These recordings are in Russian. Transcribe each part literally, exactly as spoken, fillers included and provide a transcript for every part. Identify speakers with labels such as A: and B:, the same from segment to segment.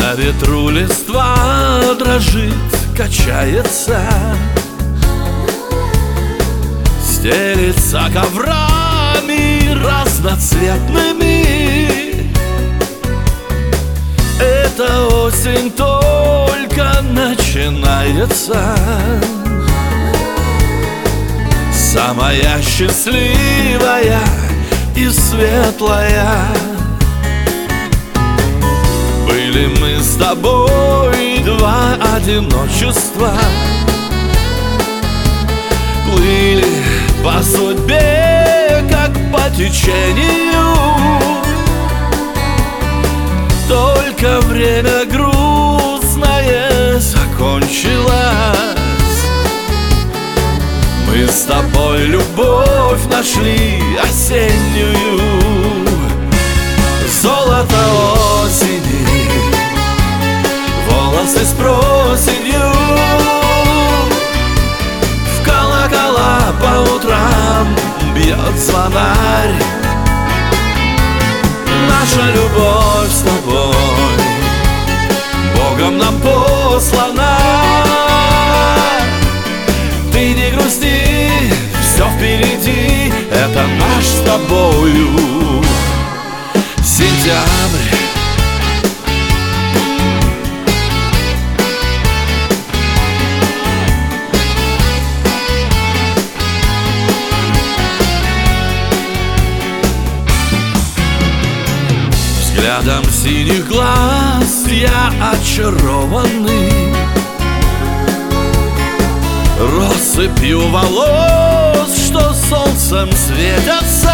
A: На ветру листва дрожит, качается, стелится коврами разноцветными. Эта осень только начинается, самая счастливая и светлая. Были мы с тобой два одиночества, плыли по судьбе, как по течению. Только время грустное закончилось. Мы с тобой любовь нашли осеннюю. Золото осени, волосы с проседью, в колокола по утрам бьет звонарь. Наша любовь с тобой Богом нам послана. Ты не грусти, все впереди, это наш с тобою сентябрь. Взглядом синих глаз я очарованный, россыпью волос, что солнцем светятся.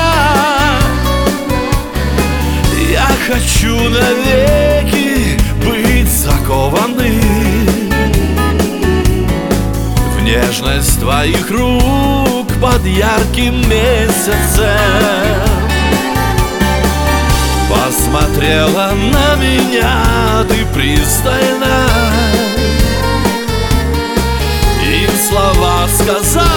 A: Я хочу навеки быть закованным в нежность твоих рук под ярким месяцем. Посмотрела на меня ты пристально, и слова сказала